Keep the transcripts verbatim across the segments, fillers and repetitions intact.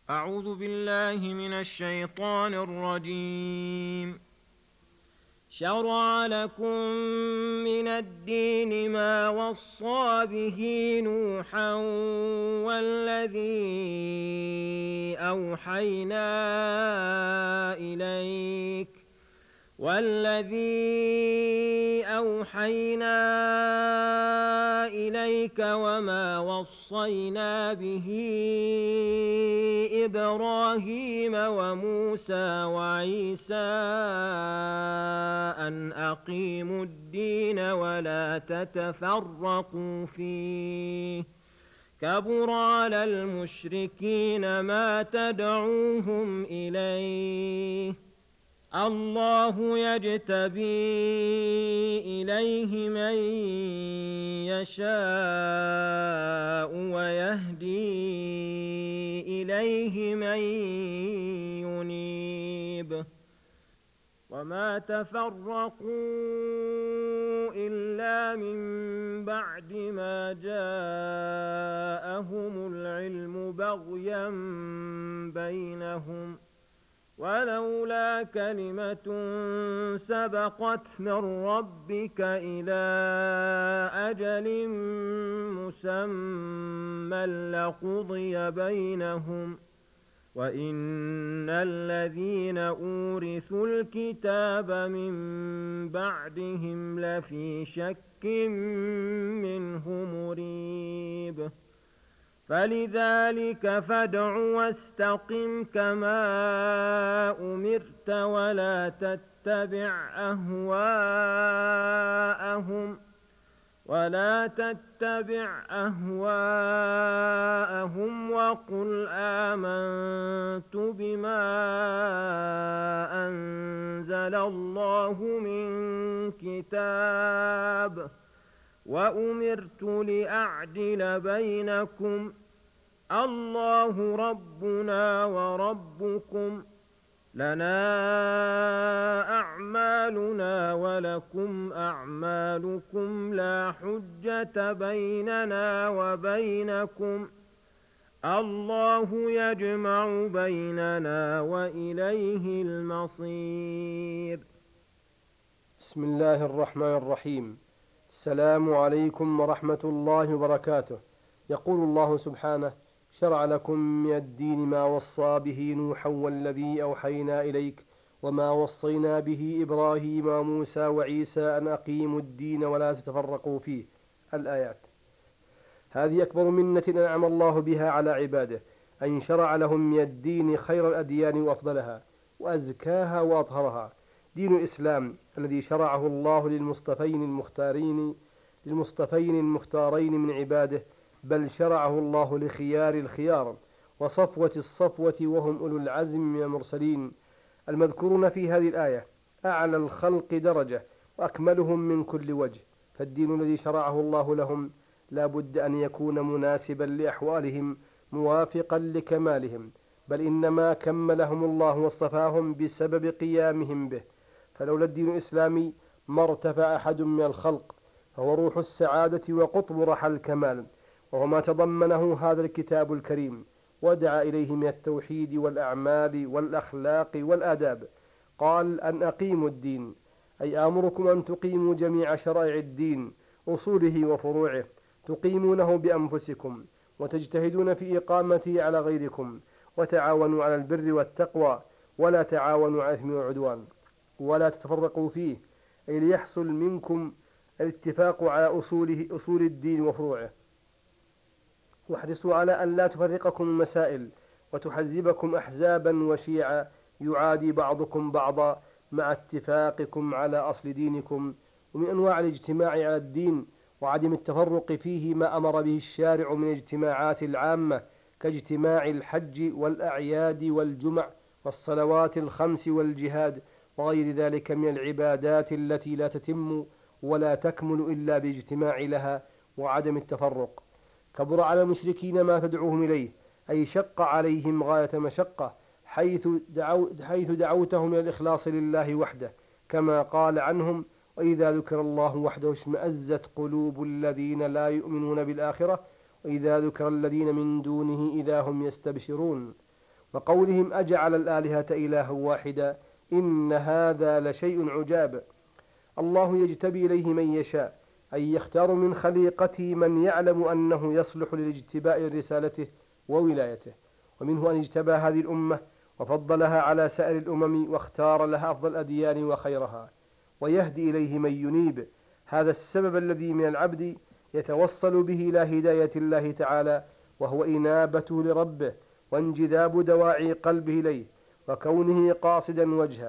أعوذ بالله من الشيطان الرجيم. شرع لكم من الدين ما وصى به نوحا والذي أوحينا إليك والذي أوحينا إليك وما وصينا به إبراهيم وموسى وعيسى أن أقيموا الدين ولا تتفرقوا فيه كبر على المشركين ما تدعوهم إليه الله يجتبي إليه من يشاء ويهدي إليه من ينيب وما تفرقوا إلا من بعد ما جاءهم العلم بغيا بينهم ولولا كلمة سبقت من ربك إلى أجل مسمى لقضي بينهم وإن الذين أورثوا الكتاب من بعدهم لفي شك منه مريب فلذلك فادع واستقم كما أمرت ولا تتبع أهواءهم ولا تتبع أهواءهم وقل آمنت بما أنزل الله من كتاب وأمرت لأعدل بينكم الله ربنا وربكم لنا أعمالنا ولكم أعمالكم لا حجة بيننا وبينكم الله يجمع بيننا وإليه المصير. بسم الله الرحمن الرحيم. السلام عليكم ورحمة الله وبركاته. يقول الله سبحانه: شرع لكم من الدين ما وصى به نوحا والذي أوحينا إليك وما وصينا به إبراهيم وموسى وعيسى أن أقيموا الدين ولا تتفرقوا فيه. الآيات. هذه أكبر منة أنعم الله بها على عباده، أن شرع لهم من الدين خير الأديان وأفضلها وأزكاها وأطهرها، دين الإسلام الذي شرعه الله للمصطفين المختارين للمصطفين المختارين من عباده، بل شرعه الله لخيار الخيار وصفوة الصفوة وهم أولو العزم من المرسلين المذكورون في هذه الآية، أعلى الخلق درجة وأكملهم من كل وجه. فالدين الذي شرعه الله لهم لا بد أن يكون مناسبا لأحوالهم موافقا لكمالهم، بل إنما كملهم الله واصطفاهم بسبب قيامهم به. فلولا الدين الإسلامي ما ارتفع أحد من الخلق، فهو روح السعادة وقطب رحى الكمال، وهو ما تضمنه هذا الكتاب الكريم ودعا إليه من التوحيد والأعمال والأخلاق والآداب. قال: أن أقيموا الدين، أي آمركم أن تقيموا جميع شرائع الدين أصوله وفروعه، تقيمونه بأنفسكم وتجتهدون في إقامته على غيركم، وتعاونوا على البر والتقوى ولا تعاونوا على الإثم والعدوان، ولا تتفرقوا فيه، أي ليحصل منكم الاتفاق على أصوله أصول الدين وفروعه. واحرصوا على أن لا تفرقكم المسائل وتحزبكم أحزابا وشيعا يعادي بعضكم بعضا، مع اتفاقكم على أصل دينكم. ومن أنواع الاجتماع على الدين وعدم التفرق فيه ما أمر به الشارع من الاجتماعات العامة، كاجتماع الحج والأعياد والجمع والصلوات الخمس والجهاد وغير ذلك من العبادات التي لا تتم ولا تكمل إلا باجتماع لها وعدم التفرق. كبر على المشركين ما تدعوهم إليه، أي شق عليهم غاية مشقة، حيث, دعو حيث دعوتهم إلى الإخلاص لله وحده، كما قال عنهم: وإذا ذكر الله وحده اشمأزت قلوب الذين لا يؤمنون بالآخرة وإذا ذكر الذين من دونه إذا هم يستبشرون. وقولهم أجعل الآلهة إلها واحدا إن هذا لشيء عجاب. الله يجتبي إليه من يشاء، أي يختار من خليقته من يعلم أنه يصلح للاجتباء رسالته وولايته، ومنه أن اجتبى هذه الأمة وفضلها على سائر الأمم واختار لها أفضل الأديان وخيرها، ويهدي إليه من ينيب. هذا السبب الذي من العبد يتوصل به إلى هداية الله تعالى، وهو إنابته لربه وانجذاب دواعي قلبه إليه وكونه قاصدا وجهه.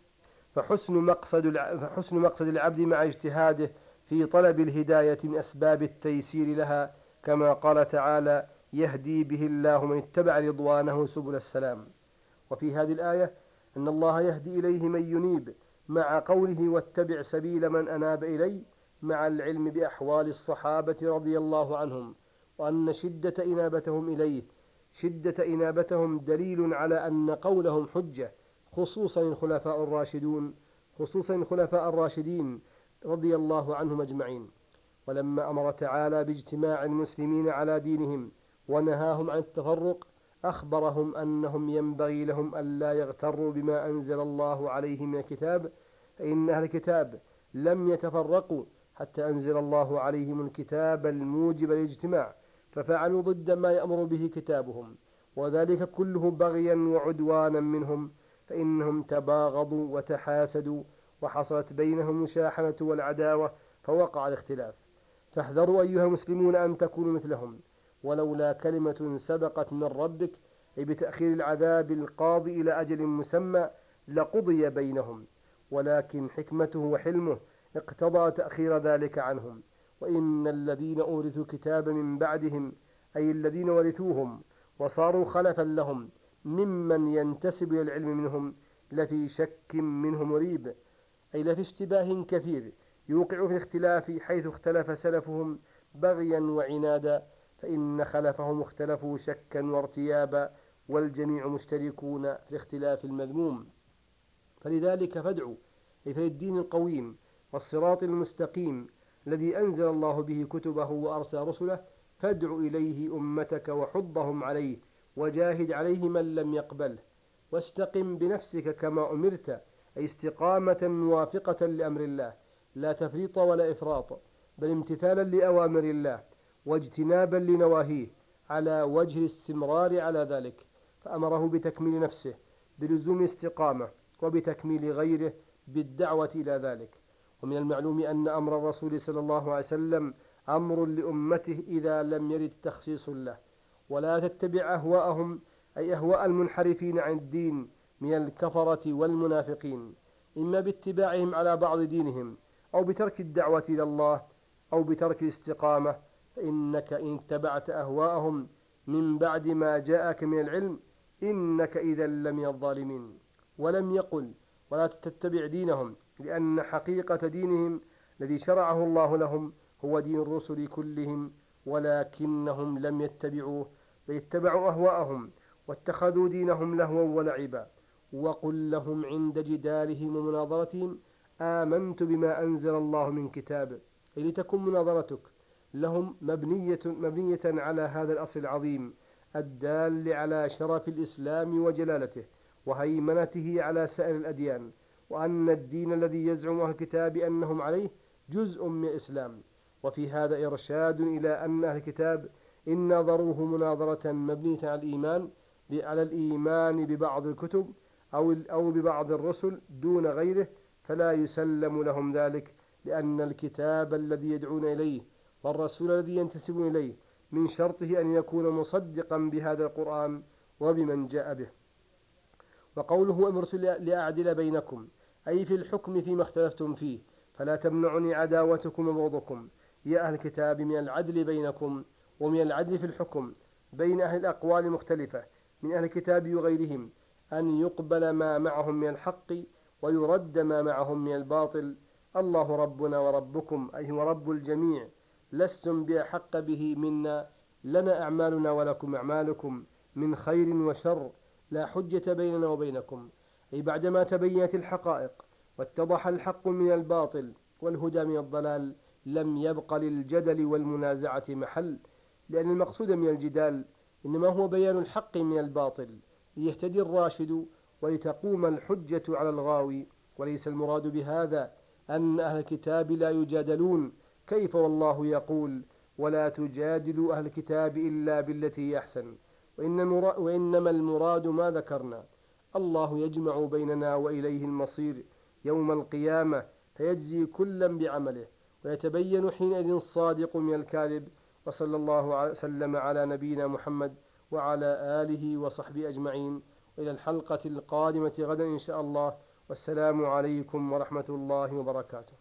فحسن مقصد فحسن مقصد العبد مع اجتهاده في طلب الهداية من أسباب التيسير لها، كما قال تعالى: يهدي به الله من اتبع رضوانه سبل السلام. وفي هذه الآية أن الله يهدي إليه من ينيب، مع قوله: واتبع سبيل من أناب إلي، مع العلم بأحوال الصحابة رضي الله عنهم، وأن شدة إنابتهم إليه شدة إنابتهم دليل على أن قولهم حجة، خصوصا الخلفاء الراشدون خصوصا الخلفاء الراشدين رضي الله عنهم أجمعين. ولما أمر تعالى باجتماع المسلمين على دينهم ونهاهم عن التفرق، أخبرهم أنهم ينبغي لهم ألا يغتروا بما أنزل الله عليهم من الكتاب، فإن أهل الكتاب لم يتفرقوا حتى أنزل الله عليهم الكتاب الموجب للاجتماع، ففعلوا ضد ما يأمر به كتابهم، وذلك كله بغيا وعدوانا منهم، فإنهم تباغضوا وتحاسدوا، وحصلت بينهم المشاحنة والعداوة، فوقع الاختلاف. فاحذروا أيها المسلمون أن تكونوا مثلهم، ولولا كلمة سبقت من ربك، أي بتأخير العذاب القاضي إلى أجل مسمى، لقضي بينهم، ولكن حكمته وحلمه اقتضى تأخير ذلك عنهم. وإن الذين أورثوا الكتاب من بعدهم، أي الذين ورثوهم وصاروا خلفا لهم ممن ينتسب إلى العلم منهم، لفي شك منه مريب، أي لفي اشتباه كثير يوقع في الاختلاف، حيث اختلف سلفهم بغيا وعنادا، فإن خلفهم اختلفوا شكا وارتيابا، والجميع مشتركون في الاختلاف المذموم. فلذلك فادعوا، أي فللدين القويم والصراط المستقيم الذي أنزل الله به كتبه وأرسل رسله، فادع إليه أمتك وحضهم عليه، وجاهد عليه من لم يقبله، واستقم بنفسك كما أمرت، أي استقامة موافقة لأمر الله، لا تفريط ولا إفراط، بل امتثالا لأوامر الله واجتنابا لنواهيه، على وجه الاستمرار على ذلك. فأمره بتكميل نفسه بلزوم الاستقامة، وبتكميل غيره بالدعوة إلى ذلك. ومن المعلوم أن أمر الرسول صلى الله عليه وسلم أمر لأمته إذا لم يرد تخصيص له، ولا تتبع أهواءهم، أي أهواء المنحرفين عن الدين من الكفرة والمنافقين، إما باتباعهم على بعض دينهم، أو بترك الدعوة إلى الله، أو بترك الاستقامة. فإنك إن اتبعت أهواءهم من بعد ما جاءك من العلم، إنك إذا لمن الظالمين. ولم يقل ولا تتبع دينهم، لأن حقيقة دينهم الذي شرعه الله لهم هو دين الرسل كلهم، ولكنهم لم يتبعوه، بل اتبعوا أهواءهم واتخذوا دينهم لهوا ولعبا. وقل لهم عند جدالهم ومناظرتهم: آمنت بما أنزل الله من كتاب، أي لتكن مناظرتك لهم مبنية, مبنية على هذا الأصل العظيم الدال على شرف الإسلام وجلالته وهيمنته على سائر الأديان، وأن الدين الذي يزعم أهل الكتاب أنهم عليه جزء من الإسلام. وفي هذا إرشاد إلى أن أهل الكتاب إن نظروه مناظرة مبنية على الإيمان على الإيمان ببعض الكتب أو أو ببعض الرسل دون غيره، فلا يسلم لهم ذلك، لأن الكتاب الذي يدعون إليه والرسول الذي ينتسبون إليه من شرطه أن يكون مصدقا بهذا القرآن وبمن جاء به. وقوله: أمرت لأعدل بينكم، أي في الحكم فيما اختلفتم فيه، فلا تمنعني عداوتكم وبغضكم يا أهل الكتاب من العدل بينكم، ومن العدل في الحكم بين أهل الأقوال المختلفة من أهل الكتاب وغيرهم أن يقبل ما معهم من الحق ويرد ما معهم من الباطل. الله ربنا وربكم، أي هو رب الجميع، لستم بأحق به منا، لنا أعمالنا ولكم أعمالكم، من خير وشر، لا حجة بيننا وبينكم. أي بعدما تبينت الحقائق واتضح الحق من الباطل والهدى من الضلال، لم يبق للجدل والمنازعة محل، لأن المقصود من الجدال إنما هو بيان الحق من الباطل، ليهتدي الراشد ولتقوم الحجة على الغاوي. وليس المراد بهذا أن أهل الكتاب لا يجادلون، كيف والله يقول ولا تجادلوا أهل الكتاب إلا بالتي أحسن. وإنما المراد ما ذكرنا، الله يجمع بيننا وإليه المصير يوم القيامة، فيجزي كلا بعمله، ويتبين حينئذ الصادق من الكاذب. وصلى الله وسلم على نبينا محمد وعلى آله وصحبه أجمعين، وإلى الحلقة القادمة غدا إن شاء الله، والسلام عليكم ورحمة الله وبركاته.